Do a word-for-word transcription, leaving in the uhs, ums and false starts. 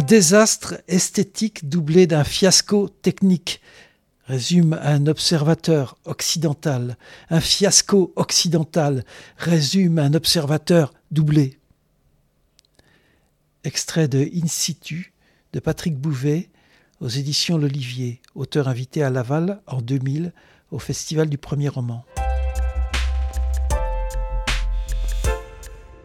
désastre esthétique doublé d'un fiasco technique, résume un observateur occidental. Un fiasco occidental, résume un observateur doublé. Extrait de In situ de Patrick Bouvet aux éditions L'Olivier, auteur invité à Laval en deux mille au Festival du Premier Roman.